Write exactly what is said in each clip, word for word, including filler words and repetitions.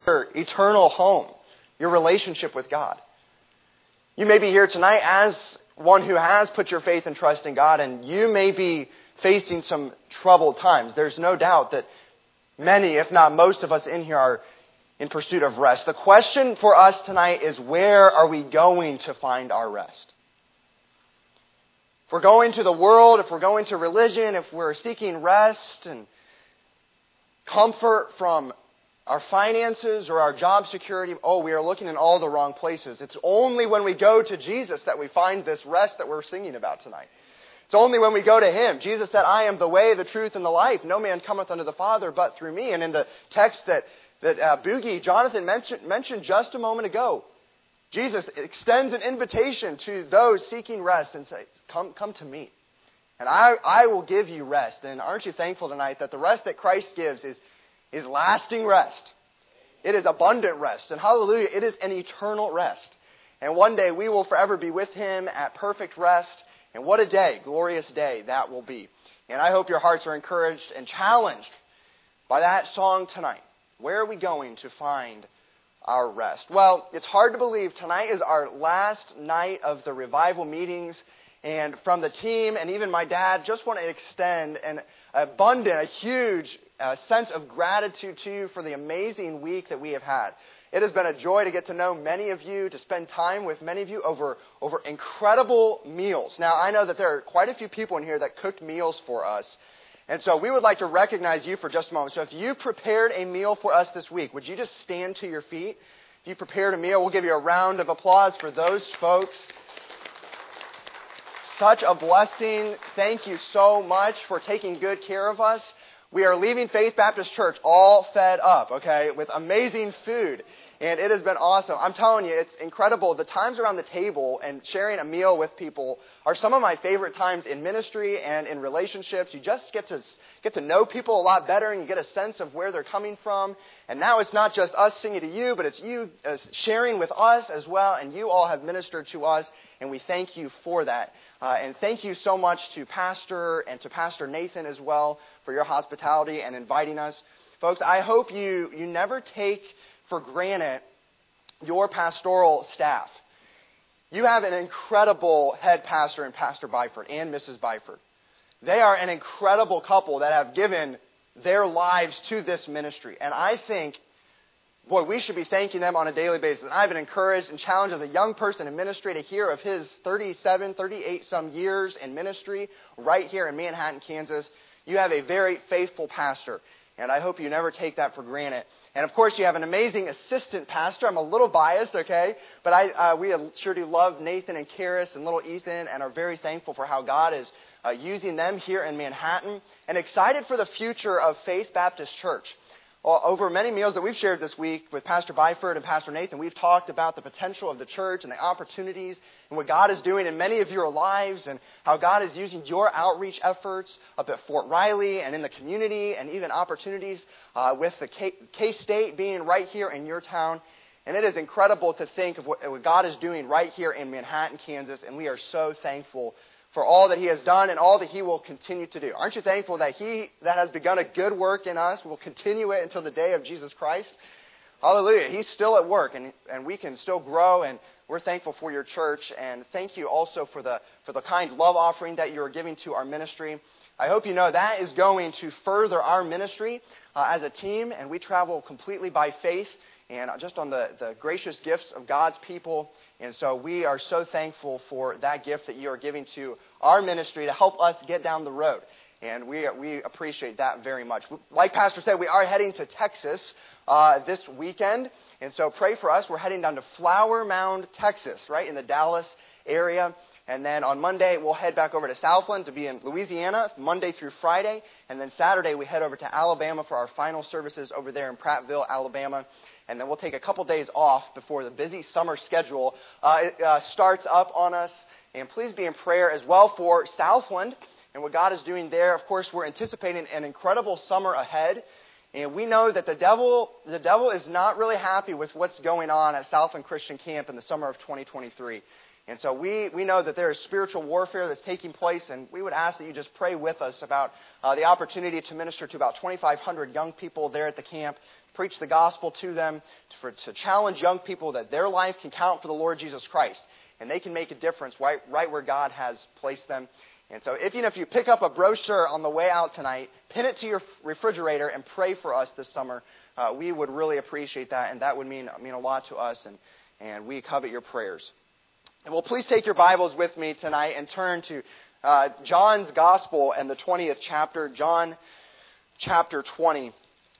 your eternal home, your relationship with God. You may be here tonight as one who has put your faith and trust in God, and you may be facing some troubled times. There's no doubt that many, if not most of us in here are in pursuit of rest. The question for us tonight is, where are we going to find our rest? If we're going to the world, if we're going to religion, if we're seeking rest and comfort from our finances or our job security, oh, we are looking in all the wrong places. It's only when we go to Jesus that we find this rest that we're singing about tonight. It's only when we go to Him. Jesus said, I am the way, the truth, and the life. No man cometh unto the Father but through me. And in the text that, that uh, Boogie, Jonathan mentioned, mentioned just a moment ago, Jesus extends an invitation to those seeking rest and says, come, come to me. And I, I will give you rest. And aren't you thankful tonight that the rest that Christ gives is, is lasting rest. It is abundant rest. And hallelujah, it is an eternal rest. And one day we will forever be with Him at perfect rest. And what a day, glorious day that will be. And I hope your hearts are encouraged and challenged by that song tonight. Where are we going to find our rest? Well, it's hard to believe tonight is our last night of the revival meetings. And from the team and even my dad, just want to extend an abundant, a huge uh, sense of gratitude to you for the amazing week that we have had. It has been a joy to get to know many of you, to spend time with many of you over, over incredible meals. Now, I know that there are quite a few people in here that cooked meals for us. And so we would like to recognize you for just a moment. So if you prepared a meal for us this week, would you just stand to your feet? If you prepared a meal, we'll give you a round of applause for those folks. Such a blessing. Thank you so much for taking good care of us. We are leaving Faith Baptist Church all fed up, okay, with amazing food. And it has been awesome. I'm telling you, it's incredible. The times around the table and sharing a meal with people are some of my favorite times in ministry and in relationships. You just get to get to know people a lot better, and you get a sense of where they're coming from. And now it's not just us singing to you, but it's you uh, sharing with us as well. And you all have ministered to us, and we thank you for that. Uh, and thank you so much to Pastor and to Pastor Nathan as well for your hospitality and inviting us. Folks, I hope you, you never take for granted your pastoral staff. You have an incredible head pastor in Pastor Byford and Missus Byford. They are an incredible couple that have given their lives to this ministry. And I think, boy, we should be thanking them on a daily basis. I've been encouraged and challenged as a young person in ministry to hear of his thirty-seven, thirty-eight some years in ministry right here in Manhattan, Kansas. You have a very faithful pastor, and I hope you never take that for granted. And of course, you have an amazing assistant pastor. I'm a little biased, okay? But I, uh, we sure do love Nathan and Karis and little Ethan and are very thankful for how God is uh, using them here in Manhattan and excited for the future of Faith Baptist Church. Well, over many meals that we've shared this week with Pastor Byford and Pastor Nathan, we've talked about the potential of the church and the opportunities and what God is doing in many of your lives and how God is using your outreach efforts up at Fort Riley and in the community and even opportunities uh, with the K- K-State being right here in your town. And it is incredible to think of what, what God is doing right here in Manhattan, Kansas, and we are so thankful for all that He has done and all that He will continue to do. Aren't you thankful that He that has begun a good work in us will continue it until the day of Jesus Christ? Hallelujah. He's still at work, and, and we can still grow, and we're thankful for your church. And thank you also for the for the kind love offering that you are giving to our ministry. I hope you know that is going to further our ministry uh, as a team, and we travel completely by faith and just on the, the gracious gifts of God's people. And so we are so thankful for that gift that you are giving to our ministry to help us get down the road. And we we appreciate that very much. Like Pastor said, we are heading to Texas uh, this weekend. And so pray for us. We're heading down to Flower Mound, Texas, right in the Dallas area. And then on Monday, we'll head back over to Southland to be in Louisiana, Monday through Friday. And then Saturday, we head over to Alabama for our final services over there in Prattville, Alabama. And then we'll take a couple days off before the busy summer schedule uh, it, uh, starts up on us. And please be in prayer as well for Southland and what God is doing there. Of course, we're anticipating an incredible summer ahead. And we know that the devil the devil is not really happy with what's going on at Southland Christian Camp in the summer of twenty twenty-three. And so we, we know that there is spiritual warfare that's taking place, and we would ask that you just pray with us about uh, the opportunity to minister to about twenty-five hundred young people there at the camp, preach the gospel to them, to, for, to challenge young people that their life can count for the Lord Jesus Christ, and they can make a difference right, right where God has placed them. And so if you know, if you pick up a brochure on the way out tonight, pin it to your refrigerator and pray for us this summer. Uh, we would really appreciate that, and that would mean mean a lot to us, and, and we covet your prayers. And well, please take your Bibles with me tonight and turn to uh, John's Gospel and the twentieth chapter, John chapter twenty.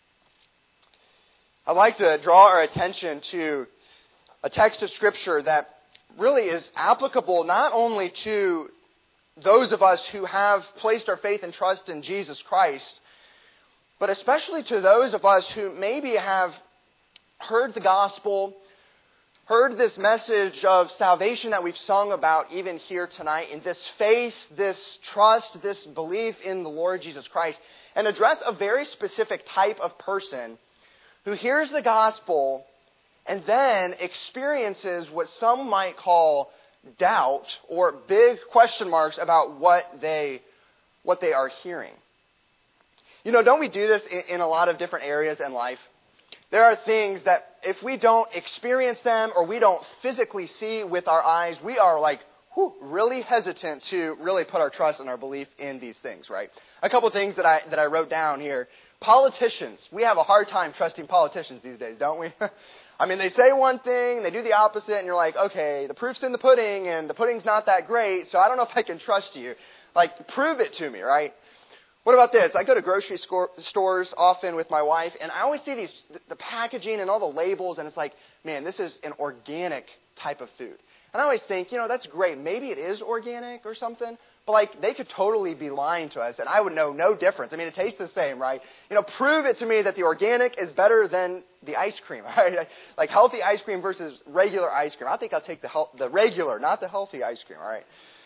I'd like to draw our attention to a text of Scripture that really is applicable not only to those of us who have placed our faith and trust in Jesus Christ, but especially to those of us who maybe have heard the gospel, heard this message of salvation that we've sung about even here tonight, and this faith, this trust, this belief in the Lord Jesus Christ, and address a very specific type of person who hears the gospel and then experiences what some might call doubt or big question marks about what they, what they are hearing. You know, don't we do this in, in a lot of different areas in life? There are things that if we don't experience them or we don't physically see with our eyes, we are like whew, really hesitant to really put our trust and our belief in these things, right? A couple things that I that I wrote down here. Politicians. We have a hard time trusting politicians these days, don't we? I mean, they say one thing, they do the opposite, and you're like, okay, the proof's in the pudding, and the pudding's not that great, so I don't know if I can trust you. Like, prove it to me, right? What about this? I go to grocery score, stores often with my wife, and I always see these the packaging and all the labels, and it's like, man, this is an organic type of food. And I always think, you know, that's great. Maybe it is organic or something, but like they could totally be lying to us, and I would know no difference. I mean, it tastes the same, right? You know, prove it to me that the organic is better than the ice cream, right? Like healthy ice cream versus regular ice cream. I think I'll take the health, the regular, not the healthy ice cream, all right?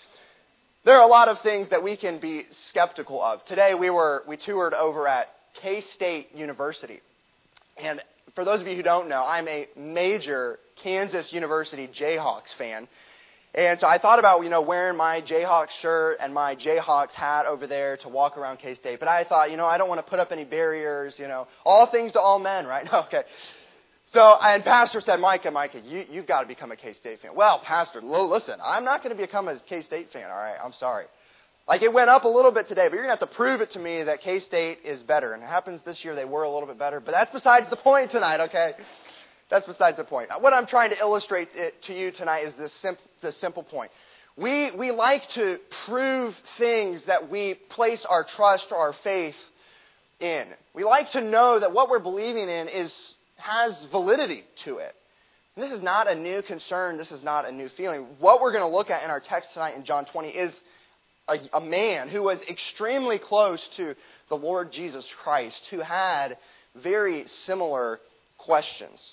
There are a lot of things that we can be skeptical of. Today we were we toured over at K-State University. And for those of you who don't know, I'm a major Kansas University Jayhawks fan. And so I thought about, you know, wearing my Jayhawks shirt and my Jayhawks hat over there to walk around K-State. But I thought, you know, I don't want to put up any barriers, you know, all things to all men, right? Okay. So, and Pastor said, Micah, Micah, you, you've got to become a K-State fan. Well, Pastor, listen, I'm not going to become a K-State fan, all right? I'm sorry. Like, it went up a little bit today, but you're going to have to prove it to me that K-State is better. And it happens this year they were a little bit better, but that's besides the point tonight, okay? That's besides the point. What I'm trying to illustrate it to you tonight is this, sim- this simple point. We, we like to prove things that we place our trust or our faith in. We like to know that what we're believing in is has validity to it. And this is not a new concern. This is not a new feeling. What we're going to look at in our text tonight in John twenty is a, a man who was extremely close to the Lord Jesus Christ, who had very similar questions.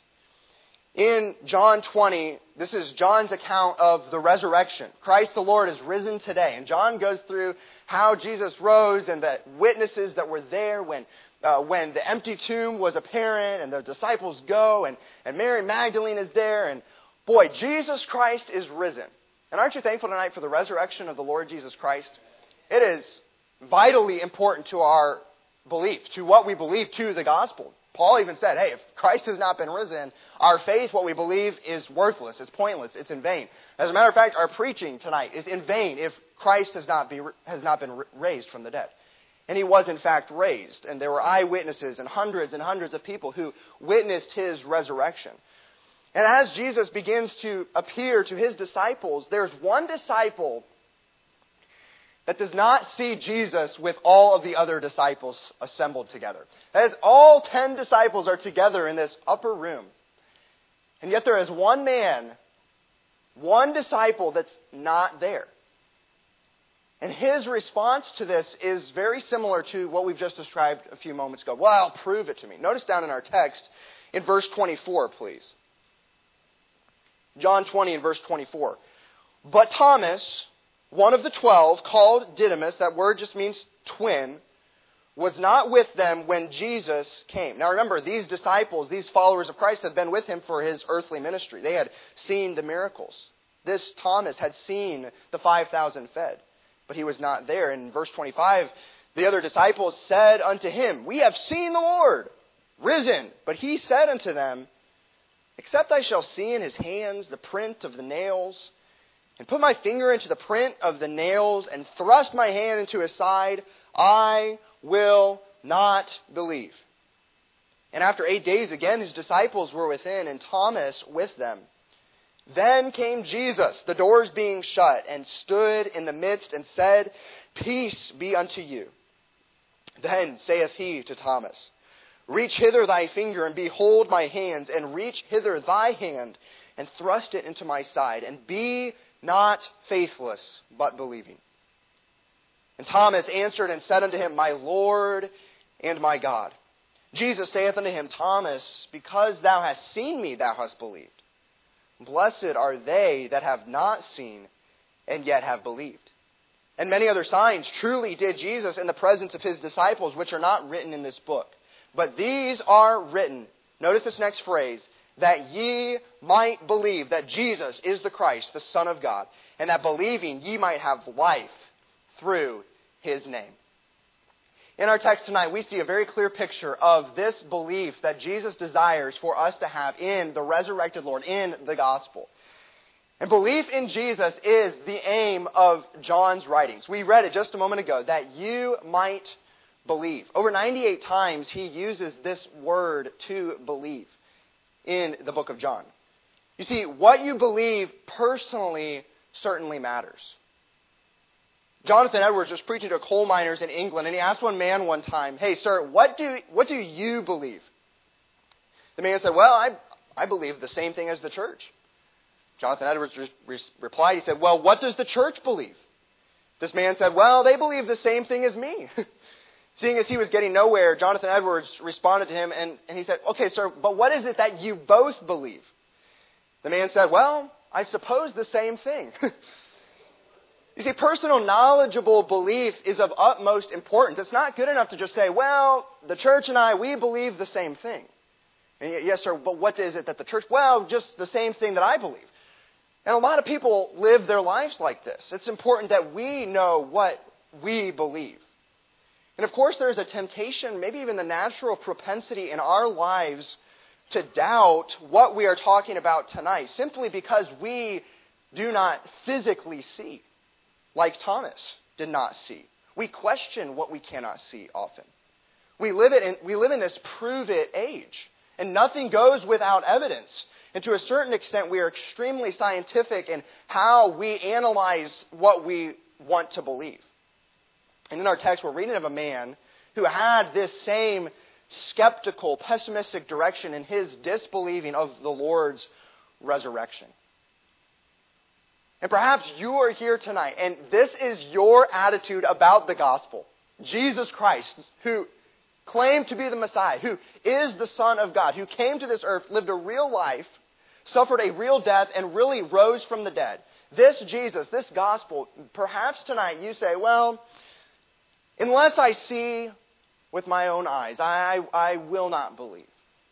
In John twenty, this is John's account of the resurrection. Christ the Lord is risen today. And John goes through how Jesus rose and the witnesses that were there when Uh, when the empty tomb was apparent and the disciples go and, and Mary Magdalene is there and boy, Jesus Christ is risen. And aren't you thankful tonight for the resurrection of the Lord Jesus Christ? It is vitally important to our belief, to what we believe, to the gospel. Paul even said, hey, if Christ has not been risen, our faith, what we believe, is worthless, it's pointless, it's in vain. As a matter of fact, our preaching tonight is in vain if Christ has not, be, has not been raised from the dead. And he was, in fact, raised. And there were eyewitnesses and hundreds and hundreds of people who witnessed his resurrection. And as Jesus begins to appear to his disciples, there's one disciple that does not see Jesus with all of the other disciples assembled together. As all ten disciples are together in this upper room. And yet there is one man, one disciple that's not there. And his response to this is very similar to what we've just described a few moments ago. Well, prove it to me. Notice down in our text in verse twenty-four, please. John twenty and verse twenty-four. But Thomas, one of the twelve, called Didymus, that word just means twin, was not with them when Jesus came. Now remember, these disciples, these followers of Christ, have been with him for his earthly ministry. They had seen the miracles. this Thomas had seen the five thousand fed, but he was not there. In verse twenty-five, the other disciples said unto him, We have seen the Lord risen. But he said unto them, Except I shall see in his hands the print of the nails, and put my finger into the print of the nails, and thrust my hand into his side, I will not believe. And after eight days again his disciples were within, and Thomas with them. Then came Jesus, the doors being shut, and stood in the midst, and said, Peace be unto you. Then saith he to Thomas, Reach hither thy finger, and behold my hands, and reach hither thy hand, and thrust it into my side, and be not faithless, but believing. And Thomas answered and said unto him, My Lord and my God. Jesus saith unto him, Thomas, because thou hast seen me, thou hast believed. Blessed are they that have not seen, and yet have believed. And many other signs truly did Jesus in the presence of his disciples, which are not written in this book. But these are written, notice this next phrase, that ye might believe that Jesus is the Christ, the Son of God, and that believing ye might have life through his name. In our text tonight, we see a very clear picture of this belief that Jesus desires for us to have in the resurrected Lord, in the gospel. And belief in Jesus is the aim of John's writings. We read it just a moment ago, that you might believe. Over ninety-eight times he uses this word to believe in the book of John. You see, what you believe personally certainly matters. Jonathan Edwards was preaching to coal miners in England, and he asked one man one time, Hey, sir, what do what do you believe? The man said, Well, I I believe the same thing as the church. Jonathan Edwards re- re- replied, he said, Well, what does the church believe? This man said, Well, they believe the same thing as me. Seeing as he was getting nowhere, Jonathan Edwards responded to him, and, and he said, Okay, sir, but what is it that you both believe? The man said, Well, I suppose the same thing. You see, personal, knowledgeable belief is of utmost importance. It's not good enough to just say, well, the church and I, we believe the same thing. And yes, sir, but what is it that the church, well, just the same thing that I believe. And a lot of people live their lives like this. It's important that we know what we believe. And of course, there's a temptation, maybe even the natural propensity in our lives to doubt what we are talking about tonight, simply because we do not physically see. Like Thomas did not see. We question what we cannot see often. We live it in, we live in this prove-it age. And nothing goes without evidence. And to a certain extent, we are extremely scientific in how we analyze what we want to believe. And in our text, we're reading of a man who had this same skeptical, pessimistic direction in his disbelieving of the Lord's resurrection. And perhaps you are here tonight, and this is your attitude about the gospel. Jesus Christ, who claimed to be the Messiah, who is the Son of God, who came to this earth, lived a real life, suffered a real death, and really rose from the dead. This Jesus, this gospel, perhaps tonight you say, well, unless I see with my own eyes, I, I will not believe.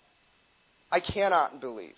I cannot believe.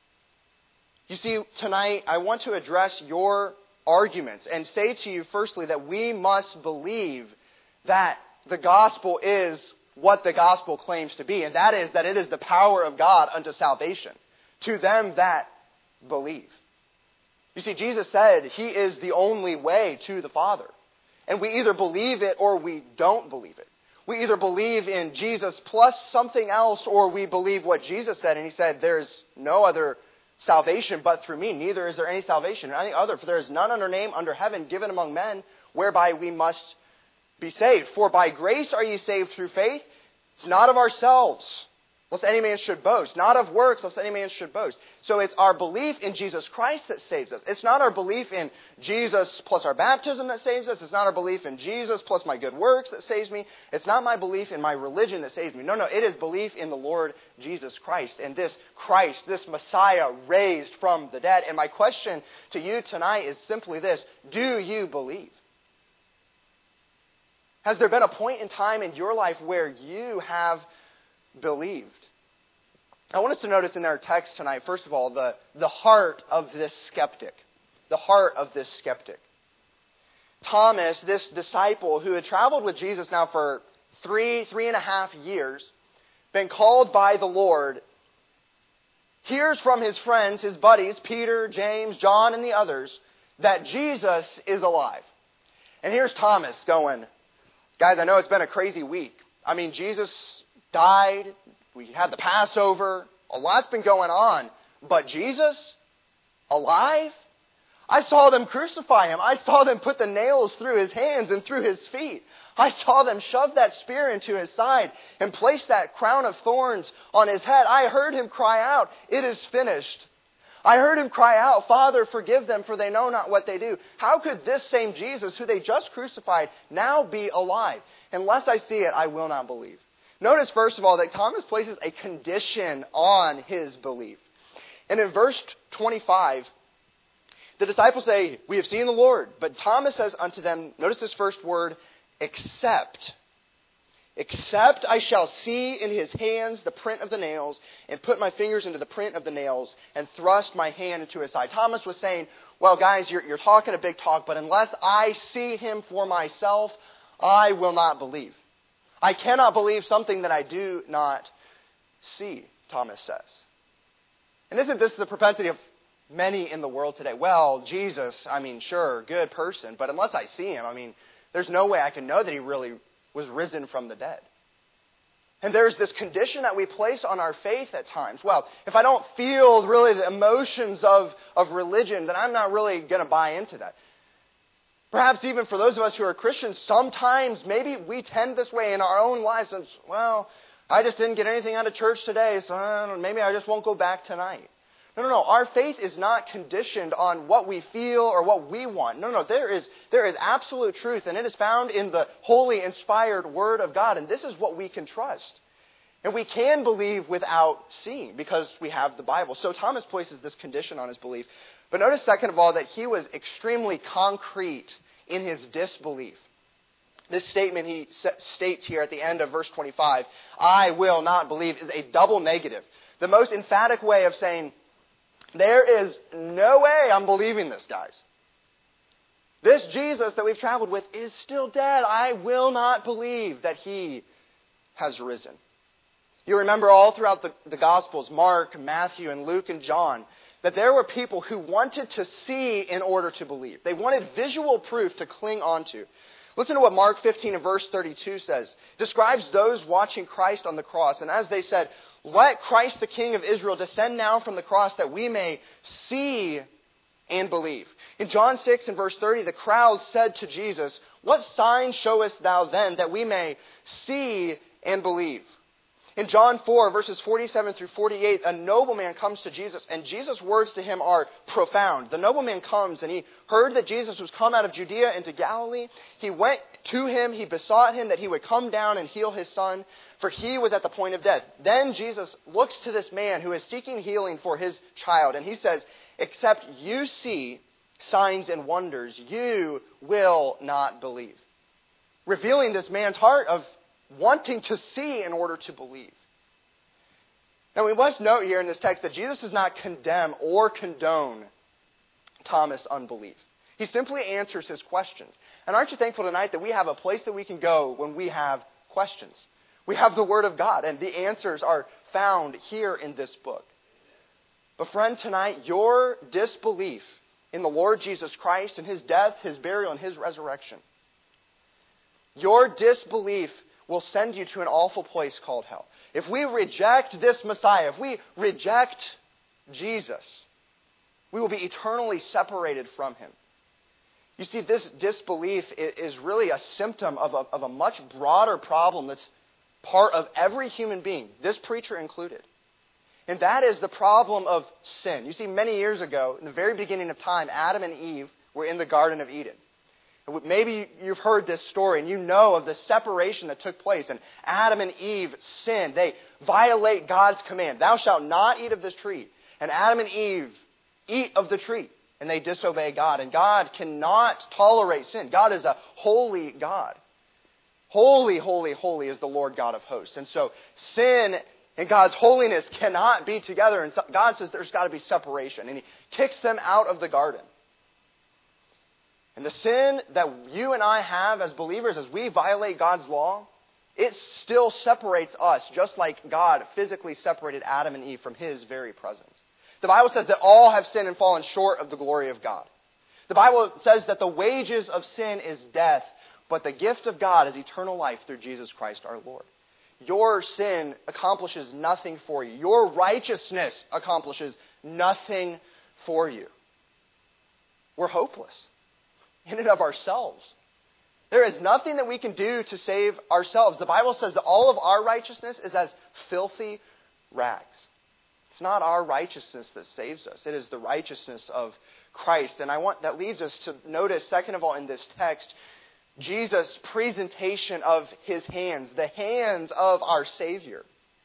You see, tonight I want to address your arguments and say to you firstly that we must believe that the gospel is what the gospel claims to be, and that is that it is the power of God unto salvation to them that believe. You see, Jesus said He is the only way to the Father, and we either believe it or we don't believe it. We either believe in Jesus plus something else, or we believe what Jesus said, and He said there's no other salvation but through me. Neither is there any salvation in any other, for there is none other name under heaven given among men whereby we must be saved. For by grace are ye saved through faith. It's not of ourselves, lest any man should boast. Not of works, lest any man should boast. So it's our belief in Jesus Christ that saves us. It's not our belief in Jesus plus our baptism that saves us. It's not our belief in Jesus plus my good works that saves me. It's not my belief in my religion that saves me. No, no, it is belief in the Lord Jesus Christ. And this Christ, this Messiah raised from the dead. And my question to you tonight is simply this. Do you believe? Has there been a point in time in your life where you have believed? I want us to notice in our text tonight, first of all, the, the heart of this skeptic. The the heart of this skeptic. Thomas, this disciple who had traveled with Jesus now for three, three and a half years, been called by the Lord, hears from his friends, his buddies, Peter, James, John, and the others, that Jesus is alive. And here's Thomas going, guys, I know it's been a crazy week. I mean, Jesus died. We had the Passover. A lot's been going on. But Jesus, alive? I saw them crucify him. I saw them put the nails through his hands and through his feet. I saw them shove that spear into his side and place that crown of thorns on his head. I heard him cry out, "It is finished." I heard him cry out, "Father, forgive them, for they know not what they do." How could this same Jesus, who they just crucified, now be alive? Unless I see it, I will not believe. Notice, first of all, that Thomas places a condition on his belief. And in verse twenty-five, the disciples say, "We have seen the Lord." But Thomas says unto them, notice this first word, "Except. Except I shall see in his hands the print of the nails, and put my fingers into the print of the nails, and thrust my hand into his side." Thomas was saying, well, guys, you're, you're talking a big talk, but unless I see him for myself, I will not believe. I cannot believe something that I do not see, Thomas says. And isn't this the propensity of many in the world today? Well, Jesus, I mean, sure, good person, but unless I see him, I mean, there's no way I can know that he really was risen from the dead. And there's this condition that we place on our faith at times. Well, if I don't feel really the emotions of, of religion, then I'm not really going to buy into that. Perhaps even for those of us who are Christians, sometimes maybe we tend this way in our own lives. And, well, I just didn't get anything out of church today, so I don't know, maybe I just won't go back tonight. No, no, no. Our faith is not conditioned on what we feel or what we want. No, no. There is, there is absolute truth, and it is found in the holy, inspired Word of God. And this is what we can trust. And we can believe without seeing because we have the Bible. So Thomas places this condition on his belief. But notice, second of all, that he was extremely concrete in his disbelief. This statement he states here at the end of verse twenty-five, "I will not believe," is a double negative. The most emphatic way of saying, there is no way I'm believing this, guys. This Jesus that we've traveled with is still dead. I will not believe that he has risen. You remember all throughout the, the Gospels, Mark, Matthew, and Luke, and John, that there were people who wanted to see in order to believe. They wanted visual proof to cling onto. Listen to what Mark fifteen and verse thirty-two says. It describes those watching Christ on the cross. And as they said, "Let Christ the King of Israel descend now from the cross that we may see and believe." In John six and verse thirty, the crowd said to Jesus, "What sign showest thou then that we may see and believe?" In John four, verses forty-seven through forty-eight, a nobleman comes to Jesus, and Jesus' words to him are profound. The nobleman comes, and he heard that Jesus was come out of Judea into Galilee. He went to him, he besought him that he would come down and heal his son, for he was at the point of death. Then Jesus looks to this man who is seeking healing for his child, and he says, "Except you see signs and wonders, you will not believe." Revealing this man's heart of wanting to see in order to believe. Now we must note here in this text that Jesus does not condemn or condone Thomas' unbelief. He simply answers his questions. And aren't you thankful tonight that we have a place that we can go when we have questions? We have the Word of God, and the answers are found here in this book. But friend, tonight, your disbelief in the Lord Jesus Christ and his death, his burial, and his resurrection, your disbelief will send you to an awful place called hell. If we reject this Messiah, if we reject Jesus, we will be eternally separated from him. You see, this disbelief is really a symptom of a, of a much broader problem that's part of every human being, this preacher included. And that is the problem of sin. You see, many years ago, in the very beginning of time, Adam and Eve were in the Garden of Eden. Maybe you've heard this story and you know of the separation that took place. And Adam and Eve sinned. They violate God's command. Thou shalt not eat of this tree. And Adam and Eve eat of the tree. And they disobey God. And God cannot tolerate sin. God is a holy God. Holy, holy, holy is the Lord God of hosts. And so sin and God's holiness cannot be together. And God says there's got to be separation. And he kicks them out of the garden. And the sin that you and I have as believers, as we violate God's law, it still separates us, just like God physically separated Adam and Eve from His very presence. The Bible says that all have sinned and fallen short of the glory of God. The Bible says that the wages of sin is death, but the gift of God is eternal life through Jesus Christ our Lord. Your sin accomplishes nothing for you. Your righteousness accomplishes nothing for you. We're hopeless in and of ourselves. There is nothing that we can do to save ourselves. The Bible says that all of our righteousness is as filthy rags. It's not our righteousness that saves us. It is the righteousness of Christ. And I want that leads us to notice, second of all, in this text, Jesus' presentation of His hands, the hands of our Savior.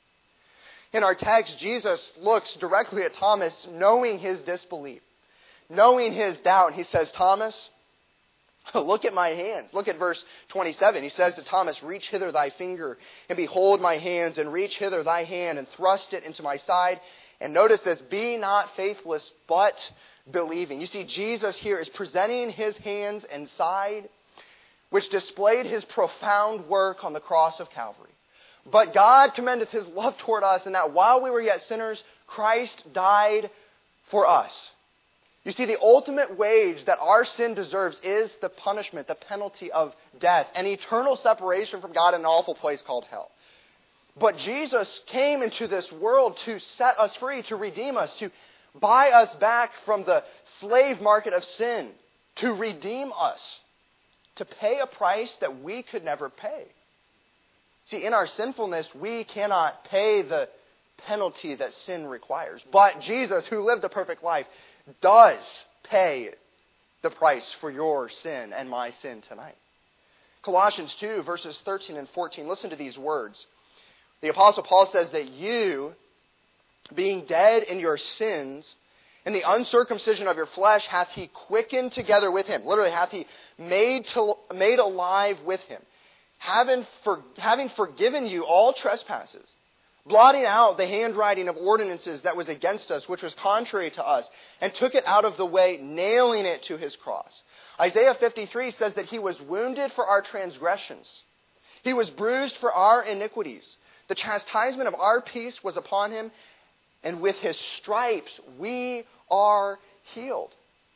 In our text, Jesus looks directly at Thomas, knowing his disbelief, knowing his doubt. He says, Thomas, look at my hands. Look at verse twenty-seven. He says to Thomas, reach hither thy finger and behold my hands, and reach hither thy hand and thrust it into my side. And notice this, be not faithless, but believing. You see, Jesus here is presenting His hands and side, which displayed His profound work on the cross of Calvary. But God commendeth His love toward us, in that while we were yet sinners, Christ died for us. You see, the ultimate wage that our sin deserves is the punishment, the penalty of death, an eternal separation from God in an awful place called hell. But Jesus came into this world to set us free, to redeem us, to buy us back from the slave market of sin, to redeem us, to pay a price that we could never pay. See, in our sinfulness, we cannot pay the penalty that sin requires. But Jesus, who lived a perfect life, does pay the price for your sin and my sin tonight. Colossians two, verses thirteen and fourteen. Listen to these words. The Apostle Paul says that you, being dead in your sins, in the uncircumcision of your flesh, hath He quickened together with Him. Literally, hath He made to, made alive with Him. Having, for, having forgiven you all trespasses, blotting out the handwriting of ordinances that was against us, which was contrary to us, and took it out of the way, nailing it to His cross. Isaiah fifty-three says that He was wounded for our transgressions. He was bruised for our iniquities. The chastisement of our peace was upon Him, and with His stripes we are healed.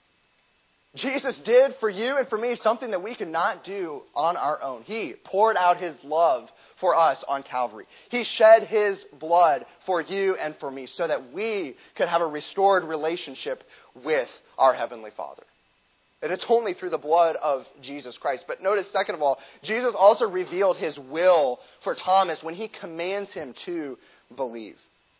Jesus did for you and for me something that we could not do on our own. He poured out His love for us on Calvary. He shed His blood for you and for me so that we could have a restored relationship with our Heavenly Father. And it's only through the blood of Jesus Christ. But notice, second of all, Jesus also revealed His will for Thomas when He commands him to believe.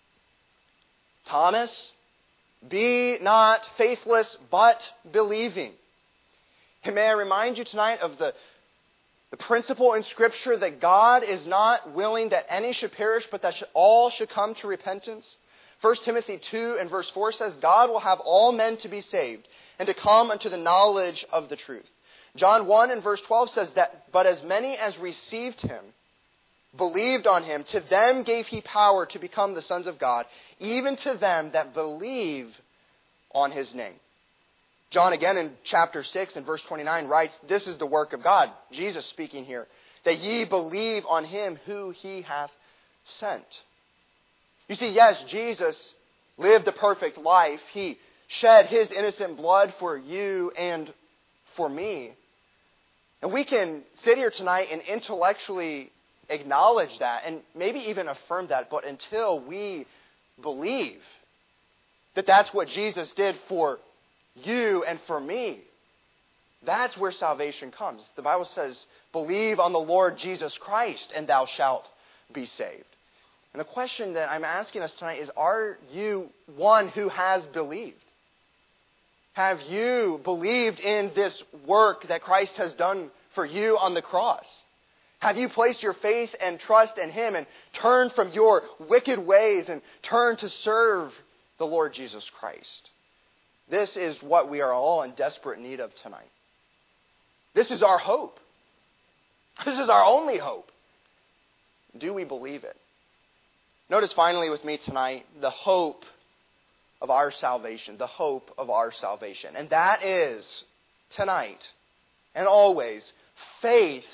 Thomas, be not faithless, but believing. And may I remind you tonight of the, the principle in Scripture that God is not willing that any should perish, but that all should come to repentance. First Timothy two and verse four says, God will have all men to be saved and to come unto the knowledge of the truth. John one and verse twelve says that, but as many as received Him, believed on Him, to them gave He power to become the sons of God, even to them that believe on His name. John again in chapter six and verse twenty-nine writes, this is the work of God, Jesus speaking here, that ye believe on Him who He hath sent. You see, yes, Jesus lived a perfect life. He shed His innocent blood for you and for me. And we can sit here tonight and intellectually acknowledge that and maybe even affirm that, but until we believe that that's what Jesus did for you and for me, that's where salvation comes. The Bible says, believe on the Lord Jesus Christ and thou shalt be saved. And the question that I'm asking us tonight is, are you one who has believed? Have you believed in this work that Christ has done for you on the cross? Have you placed your faith and trust in Him and turned from your wicked ways and turned to serve the Lord Jesus Christ? This is what we are all in desperate need of tonight. This is our hope. This is our only hope. Do we believe it? Notice finally with me tonight the hope of our salvation. The hope of our salvation. And that is, tonight, and always faith,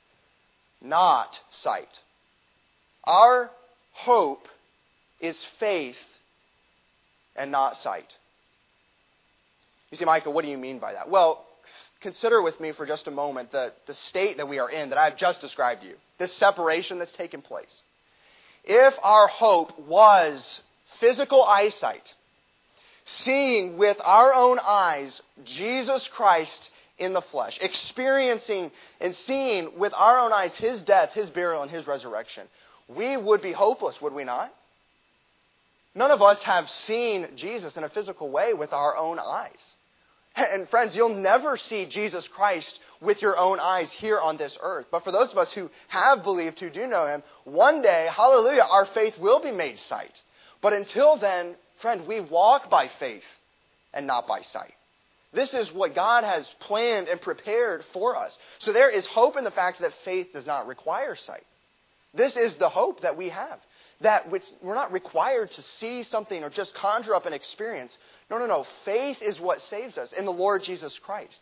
not sight. Our hope is faith and not sight. You see, Michael, what do you mean by that? Well, consider with me for just a moment the, the state that we are in that I've just described to you. This separation that's taken place. If our hope was physical eyesight, seeing with our own eyes Jesus Christ in the flesh, experiencing and seeing with our own eyes His death, His burial, and His resurrection, we would be hopeless, would we not? None of us have seen Jesus in a physical way with our own eyes. And friends, you'll never see Jesus Christ with your own eyes here on this earth. But for those of us who have believed, who do know Him, one day, hallelujah, our faith will be made sight. But until then, friend, we walk by faith and not by sight. This is what God has planned and prepared for us. So there is hope in the fact that faith does not require sight. This is the hope that we have. That we're not required to see something or just conjure up an experience. No, no, no. Faith is what saves us in the Lord Jesus Christ.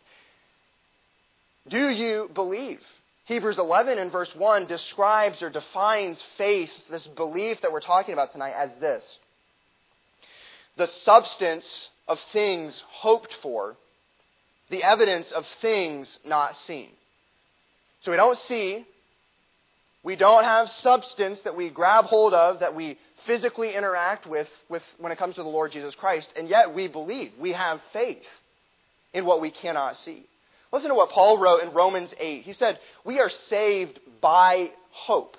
Do you believe? Hebrews eleven in verse one describes or defines faith, this belief that we're talking about tonight, as this. The substance of things hoped for, the evidence of things not seen. So we don't see, we don't have substance that we grab hold of, that we physically interact with, with when it comes to the Lord Jesus Christ, and yet we believe, we have faith in what we cannot see. Listen to what Paul wrote in Romans eight. He said, we are saved by hope.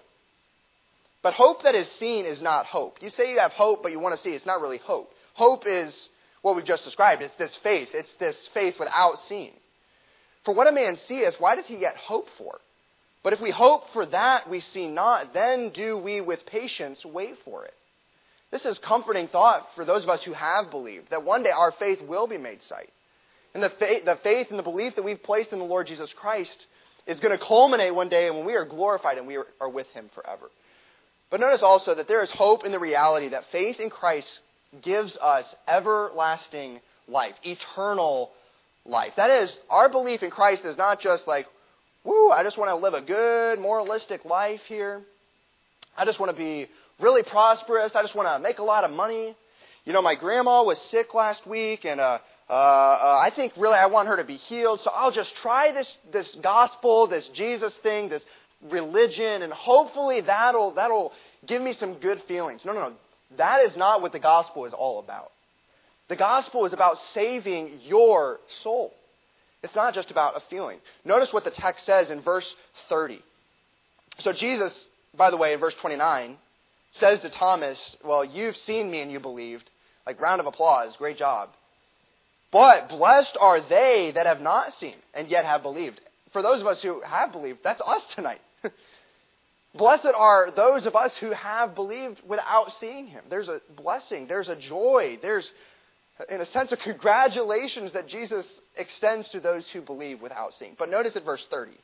But hope that is seen is not hope. You say you have hope, but you want to see, it's not really hope. Hope is what we've just described. It's this faith. It's this faith without seeing. For what a man seeth, why doth he yet hope for? But if we hope for that we see not, then do we with patience wait for it. This is comforting thought for those of us who have believed, that one day our faith will be made sight. And the faith, the faith and the belief that we've placed in the Lord Jesus Christ is going to culminate one day when we are glorified and we are, are with Him forever. But notice also that there is hope in the reality that faith in Christ gives us everlasting life, eternal life. That is, our belief in Christ is not just like, woo, I just want to live a good, moralistic life here. I just want to be really prosperous. I just want to make a lot of money. You know, my grandma was sick last week, and uh, uh, uh, I think really I want her to be healed. So I'll just try this this gospel, this Jesus thing, this religion, and hopefully that'll that'll give me some good feelings. No, no, no. That is not what the gospel is all about. The gospel is about saving your soul. It's not just about a feeling. Notice what the text says in verse thirty. So Jesus, by the way, in verse twenty-nine, says to Thomas, well, you've seen me and you believed. Like, round of applause, great job. But blessed are they that have not seen and yet have believed. For those of us who have believed, that's us tonight. Blessed are those of us who have believed without seeing Him. There's a blessing, there's a joy, there's, in a sense, of congratulations that Jesus extends to those who believe without seeing. But notice at verse thirty.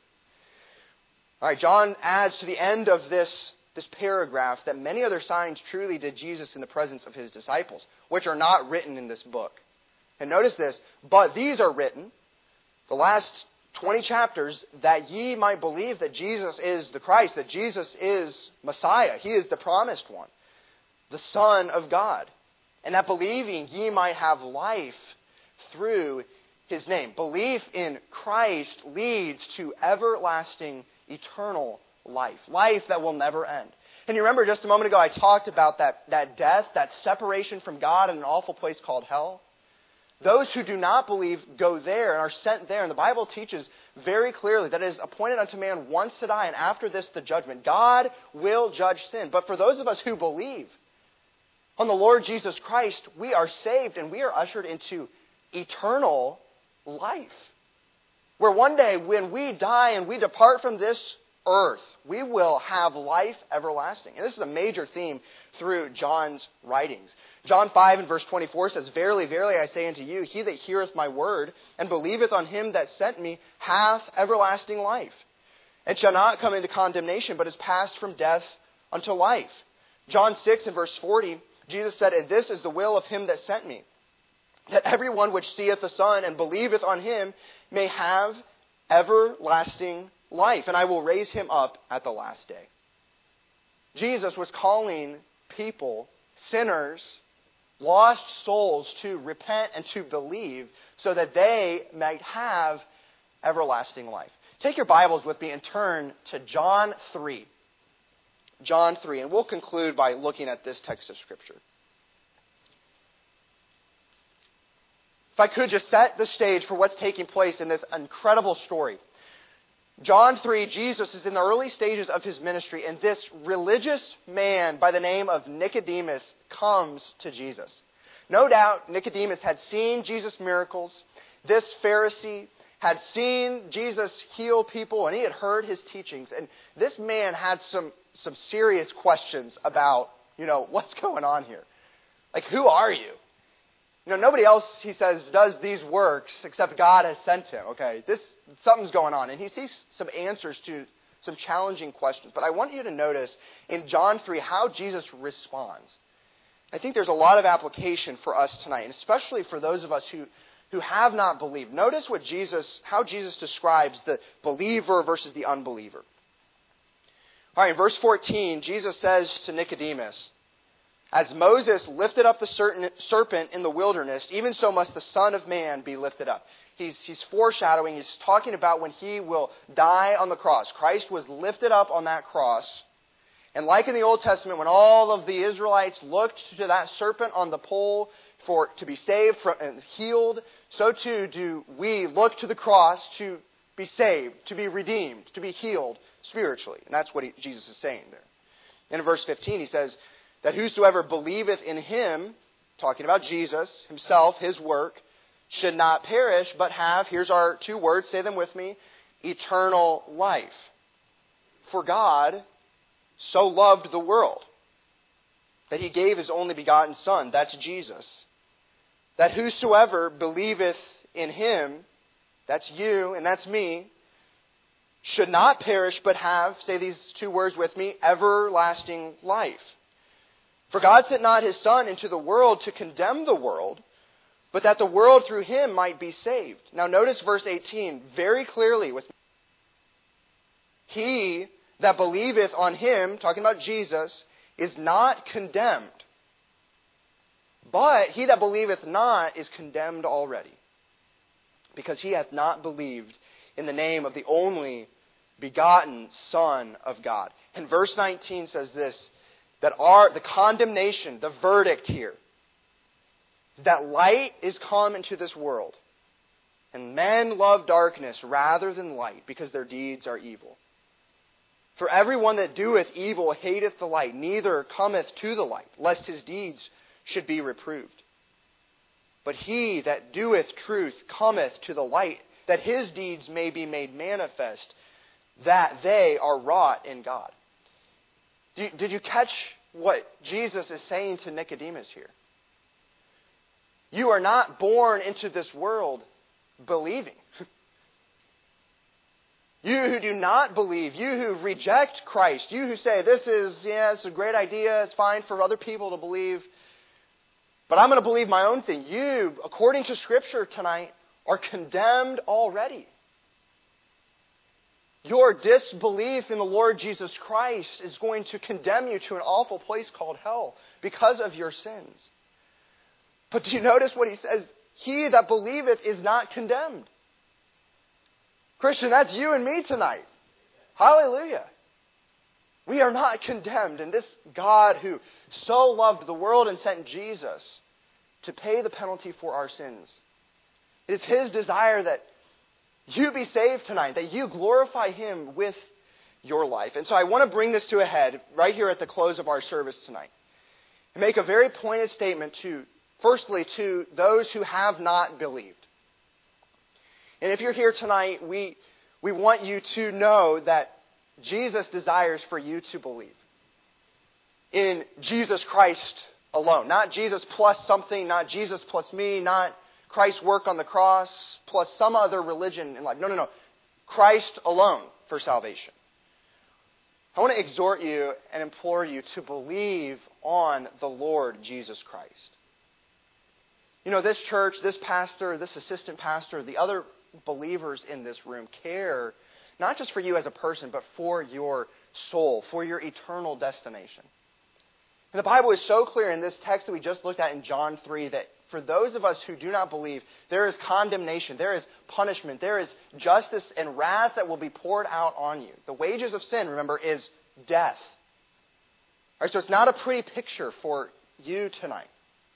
All right, John adds to the end of this, this paragraph that many other signs truly did Jesus in the presence of His disciples, which are not written in this book. And notice this, but these are written, the last twenty chapters, that ye might believe that Jesus is the Christ, that Jesus is Messiah. He is the promised one, the Son of God. And that believing ye might have life through His name. Belief in Christ leads to everlasting, eternal life. Life that will never end. And you remember just a moment ago I talked about that, that death, that separation from God in an awful place called hell. Those who do not believe go there and are sent there. And the Bible teaches very clearly that it is appointed unto man once to die, and after this the judgment. God will judge sin. But for those of us who believe on the Lord Jesus Christ, we are saved and we are ushered into eternal life. Where one day when we die and we depart from this earth, we will have life everlasting. And this is a major theme through John's writings. John five and verse twenty-four says, Verily, verily, I say unto you, he that heareth my word and believeth on him that sent me hath everlasting life, and shall not come into condemnation, but is passed from death unto life. John six and verse forty, Jesus said, And this is the will of him that sent me, that every one which seeth the Son and believeth on him may have everlasting life, and I will raise him up at the last day. Jesus was calling people, sinners, lost souls, to repent and to believe so that they might have everlasting life. Take your Bibles with me and turn to John three. John three, and we'll conclude by looking at this text of Scripture. If I could just set the stage for what's taking place in this incredible story. John three, Jesus is in the early stages of his ministry, and this religious man by the name of Nicodemus comes to Jesus. No doubt Nicodemus had seen Jesus' miracles. This Pharisee had seen Jesus heal people, and he had heard his teachings. And this man had some, some serious questions about, you know, what's going on here? Like, who are you? You know, nobody else, he says, does these works except God has sent him. Okay, this something's going on. And he sees some answers to some challenging questions. But I want you to notice in John three how Jesus responds. I think there's a lot of application for us tonight, and especially for those of us who, who have not believed. Notice what Jesus, how Jesus describes the believer versus the unbeliever. All right, in verse fourteen, Jesus says to Nicodemus, "As Moses lifted up the serpent in the wilderness, even so must the Son of Man be lifted up." He's, he's foreshadowing, he's talking about when he will die on the cross. Christ was lifted up on that cross. And like in the Old Testament, when all of the Israelites looked to that serpent on the pole for to be saved from, and healed, so too do we look to the cross to be saved, to be redeemed, to be healed spiritually. And that's what he, Jesus is saying there. And in verse fifteen, he says, "That whosoever believeth in him," talking about Jesus himself, his work, "should not perish, but have," here's our two words, say them with me, "eternal life. For God so loved the world that he gave his only begotten Son," that's Jesus, "that whosoever believeth in him," that's you and that's me, "should not perish, but have," say these two words with me, "everlasting life. For God sent not his Son into the world to condemn the world, but that the world through him might be saved." Now notice verse eighteen very clearly with me. "He that believeth on him," talking about Jesus, "is not condemned. But he that believeth not is condemned already, because he hath not believed in the name of the only begotten Son of God." And verse nineteen says this, that our the condemnation, the verdict here, that light is come into this world, and men love darkness rather than light, because their deeds are evil. For everyone that doeth evil hateth the light, neither cometh to the light, lest his deeds should be reproved. But he that doeth truth cometh to the light, that his deeds may be made manifest, that they are wrought in God. Did you catch what Jesus is saying to Nicodemus here? You are not born into this world believing. You who do not believe, you who reject Christ, you who say, this is, yeah, it's a great idea, it's fine for other people to believe, but I'm going to believe my own thing. You, according to Scripture tonight, are condemned already. Your disbelief in the Lord Jesus Christ is going to condemn you to an awful place called hell because of your sins. But do you notice what he says? He that believeth is not condemned. Christian, that's you and me tonight. Hallelujah. We are not condemned. And this God who so loved the world and sent Jesus to pay the penalty for our sins, it is his desire that you be saved tonight, that you glorify him with your life. And so I want to bring this to a head right here at the close of our service tonight and make a very pointed statement to, firstly, to those who have not believed. And if you're here tonight, we, we want you to know that Jesus desires for you to believe in Jesus Christ alone. Not Jesus plus something, not Jesus plus me, not Christ's work on the cross plus some other religion in life. No, no, no. Christ alone for salvation. I want to exhort you and implore you to believe on the Lord Jesus Christ. You know, this church, this pastor, this assistant pastor, the other believers in this room care not just for you as a person, but for your soul, for your eternal destination. And the Bible is so clear in this text that we just looked at in John three that for those of us who do not believe, there is condemnation, there is punishment, there is justice and wrath that will be poured out on you. The wages of sin, remember, is death. All right, so it's not a pretty picture for you tonight.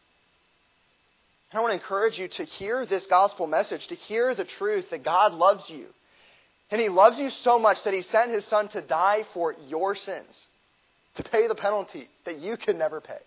I want to encourage you to hear this gospel message, to hear the truth that God loves you. And He loves you so much that He sent His Son to die for your sins, to pay the penalty that you could never pay.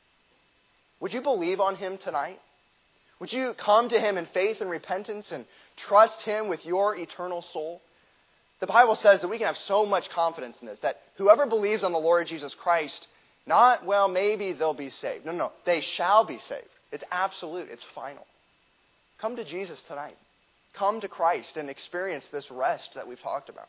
Would you believe on Him tonight? Would you come to Him in faith and repentance and trust Him with your eternal soul? The Bible says that we can have so much confidence in this, that whoever believes on the Lord Jesus Christ, not, well, maybe they'll be saved. No, no, they shall be saved. It's absolute. It's final. Come to Jesus tonight. Come to Christ and experience this rest that we've talked about.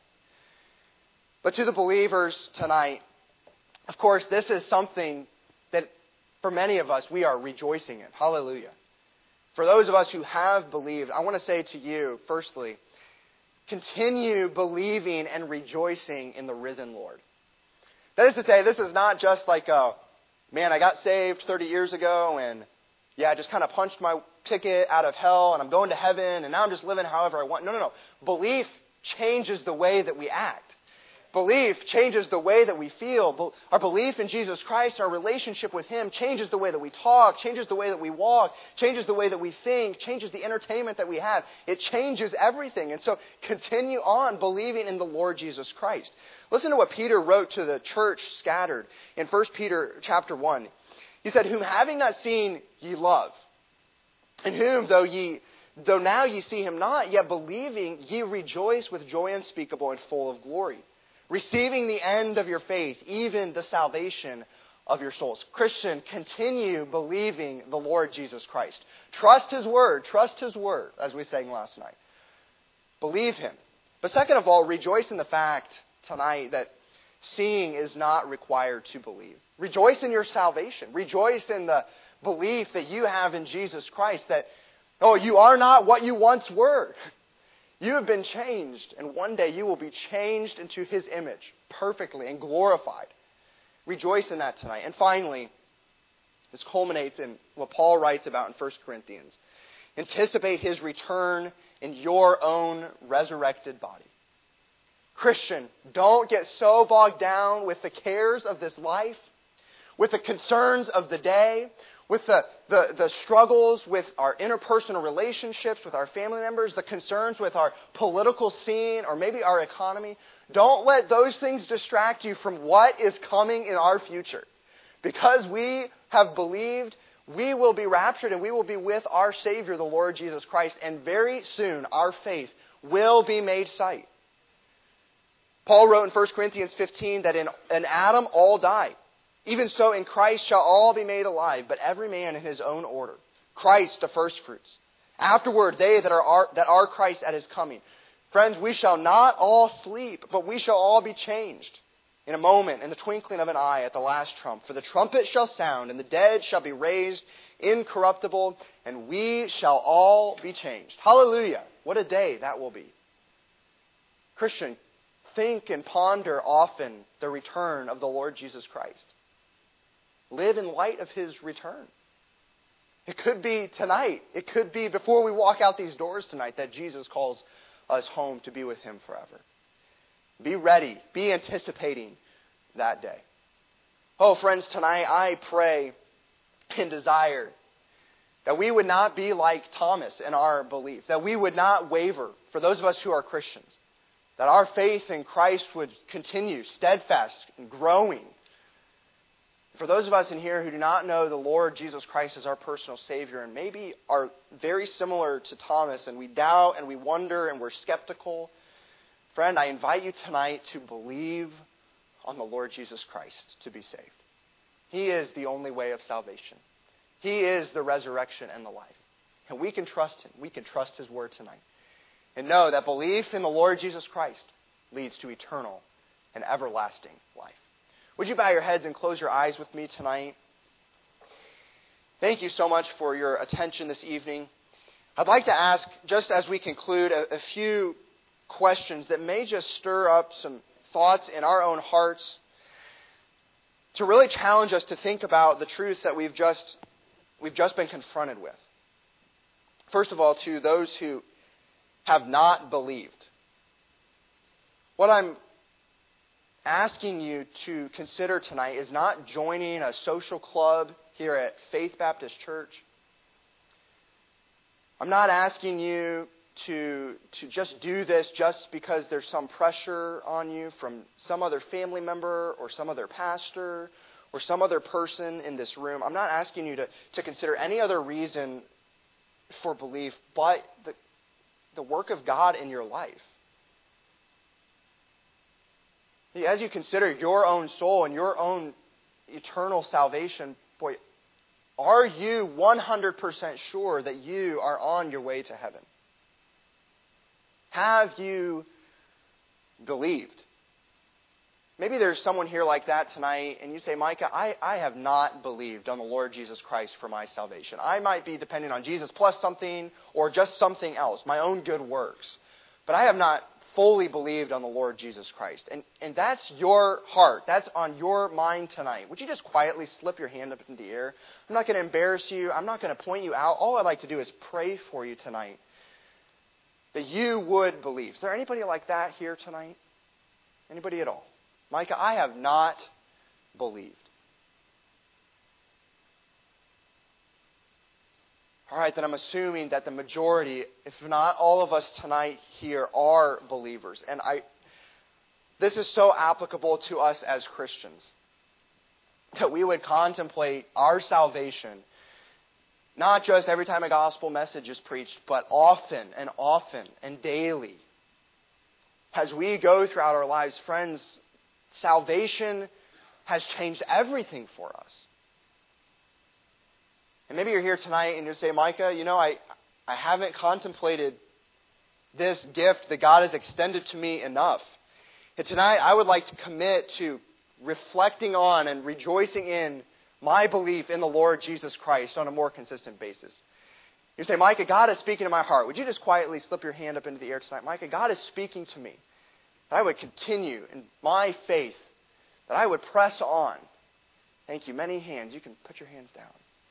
But to the believers tonight, of course, this is something that for many of us we are rejoicing in. Hallelujah. For those of us who have believed, I want to say to you, firstly, continue believing and rejoicing in the risen Lord. That is to say, this is not just like a, man, I got saved thirty years ago and yeah, I just kind of punched my ticket out of hell and I'm going to heaven and now I'm just living however I want. No, no, no. Belief changes the way that we act. Belief changes the way that we feel. Our belief in Jesus Christ, our relationship with Him, changes the way that we talk, changes the way that we walk, changes the way that we think, changes the entertainment that we have. It changes everything. And so continue on believing in the Lord Jesus Christ. Listen to what Peter wrote to the church scattered in First Peter chapter one. He said, whom having not seen ye love, in whom though ye though now ye see Him not, yet believing ye rejoice with joy unspeakable and full of glory, receiving the end of your faith, even the salvation of your souls. Christian, continue believing the Lord Jesus Christ. Trust His word. Trust His word, as we sang last night. Believe Him. But second of all, rejoice in the fact tonight that seeing is not required to believe. Rejoice in your salvation. Rejoice in the belief that you have in Jesus Christ, that, oh, you are not what you once were. You have been changed, and one day you will be changed into His image perfectly and glorified. Rejoice in that tonight. And finally, this culminates in what Paul writes about in First Corinthians. Anticipate His return in your own resurrected body. Christian, don't get so bogged down with the cares of this life, with the concerns of the day, with the, the, the struggles with our interpersonal relationships, with our family members, the concerns with our political scene, or maybe our economy. Don't let those things distract you from what is coming in our future. Because we have believed, we will be raptured and we will be with our Savior, the Lord Jesus Christ. And very soon, our faith will be made sight. Paul wrote in First Corinthians fifteen that in, in Adam all die. Even so in Christ shall all be made alive, but every man in his own order. Christ the firstfruits. Afterward they that are, that are Christ at His coming. Friends, we shall not all sleep, but we shall all be changed. In a moment, in the twinkling of an eye, at the last trump. For the trumpet shall sound, and the dead shall be raised incorruptible, and we shall all be changed. Hallelujah. What a day that will be. Christian, think and ponder often the return of the Lord Jesus Christ. Live in light of His return. It could be tonight. It could be before we walk out these doors tonight that Jesus calls us home to be with Him forever. Be ready. Be anticipating that day. Oh, friends, tonight I pray and desire that we would not be like Thomas in our belief, that we would not waver for those of us who are Christians, that our faith in Christ would continue steadfast and growing. For those of us in here who do not know the Lord Jesus Christ as our personal Savior and maybe are very similar to Thomas and we doubt and we wonder and we're skeptical, friend, I invite you tonight to believe on the Lord Jesus Christ to be saved. He is the only way of salvation. He is the resurrection and the life. And we can trust Him. We can trust His word tonight. And know that belief in the Lord Jesus Christ leads to eternal and everlasting life. Would you bow your heads and close your eyes with me tonight? Thank you so much for your attention this evening. I'd like to ask, just as we conclude, a, a few questions that may just stir up some thoughts in our own hearts to really challenge us to think about the truth that we've just we've just been confronted with. First of all, to those who have not believed. What I'm asking you to consider tonight is not joining a social club here at Faith Baptist Church. I'm not asking you to, to just do this just because there's some pressure on you from some other family member or some other pastor or some other person in this room. I'm not asking you to, to consider any other reason for belief but the, the work of God in your life. As you consider your own soul and your own eternal salvation, boy, are you one hundred percent sure that you are on your way to heaven? Have you believed? Maybe there's someone here like that tonight, and you say, Micah, I, I have not believed on the Lord Jesus Christ for my salvation. I might be depending on Jesus plus something or just something else, my own good works. But I have not fully believed on the Lord Jesus Christ. And, and that's your heart. That's on your mind tonight. Would you just quietly slip your hand up in the air? I'm not going to embarrass you. I'm not going to point you out. All I'd like to do is pray for you tonight that you would believe. Is there anybody like that here tonight? Anybody at all? Micah, I have not believed. All right, then I'm assuming that the majority, if not all of us tonight here, are believers. And I, this is so applicable to us as Christians, that we would contemplate our salvation, not just every time a gospel message is preached, but often and often and daily. As we go throughout our lives, friends, salvation has changed everything for us. And maybe you're here tonight and you say, Micah, you know, I, I haven't contemplated this gift that God has extended to me enough. And tonight I would like to commit to reflecting on and rejoicing in my belief in the Lord Jesus Christ on a more consistent basis. You say, Micah, God is speaking to my heart. Would you just quietly slip your hand up into the air tonight? Micah, God is speaking to me. That I would continue in my faith, that I would press on. Thank you. Many hands. You can put your hands down.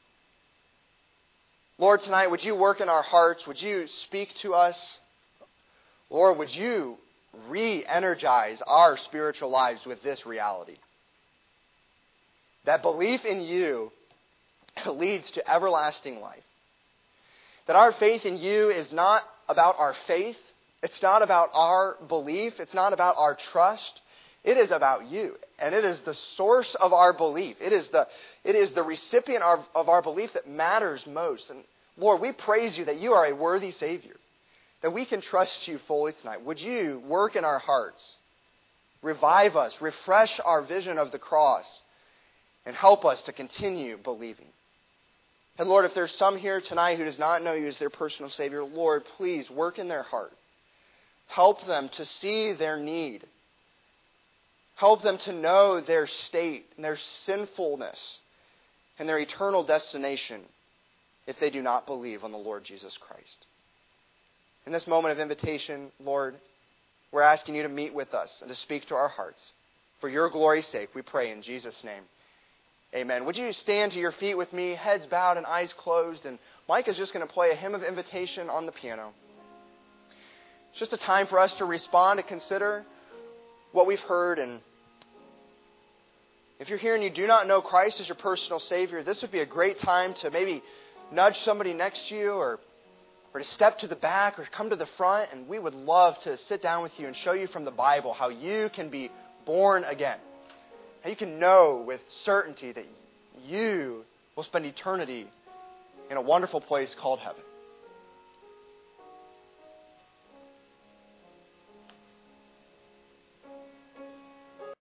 Lord, tonight, would you work in our hearts? Would you speak to us? Lord, would you re-energize our spiritual lives with this reality? That belief in you leads to everlasting life. That our faith in you is not about our faith. It's not about our belief. It's not about our trust. It is about you. And it is the source of our belief. It is the, it is the recipient of, of our belief that matters most. And Lord, we praise you that you are a worthy Savior. That we can trust you fully tonight. Would you work in our hearts? Revive us. Refresh our vision of the cross. And help us to continue believing. And Lord, if there's some here tonight who does not know you as their personal Savior, Lord, please work in their heart. Help them to see their need. Help them to know their state and their sinfulness and their eternal destination if they do not believe on the Lord Jesus Christ. In this moment of invitation, Lord, we're asking you to meet with us and to speak to our hearts. For your glory's sake, we pray in Jesus' name. Amen. Would you stand to your feet with me, heads bowed and eyes closed, and Mike is just going to play a hymn of invitation on the piano. It's just a time for us to respond, to consider what we've heard. And if you're here and you do not know Christ as your personal Savior, this would be a great time to maybe nudge somebody next to you or, or to step to the back or come to the front. And we would love to sit down with you and show you from the Bible how you can be born again. How you can know with certainty that you will spend eternity in a wonderful place called heaven.